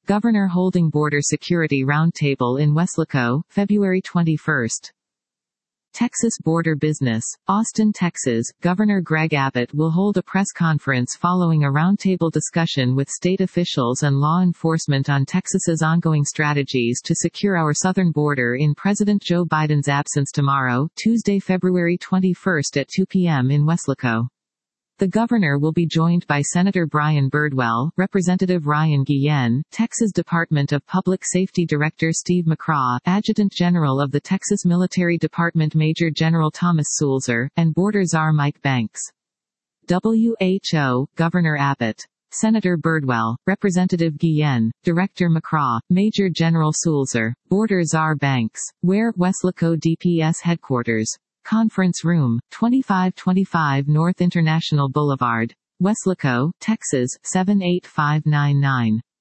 Governor holding Border Security Roundtable in Weslaco, February 21. Texas Border Business. Austin, Texas. Governor Greg Abbott will hold a press conference following a roundtable discussion with state officials and law enforcement on Texas's ongoing strategies to secure our southern border in President Joe Biden's absence tomorrow, Tuesday, February 21 at 2 p.m. in Weslaco. The governor will be joined by Senator Brian Birdwell, Representative Ryan Guillen, Texas Department of Public Safety Director Steve McCraw, Adjutant General of the Texas Military Department Major General Thomas Sulzer, and Border Czar Mike Banks. WHO, Governor Abbott. Senator Birdwell, Representative Guillen, Director McCraw, Major General Sulzer, Border Czar Banks. Where? Weslaco DPS Headquarters. Conference Room, 2525 North International Boulevard, Weslaco, Texas, 78599.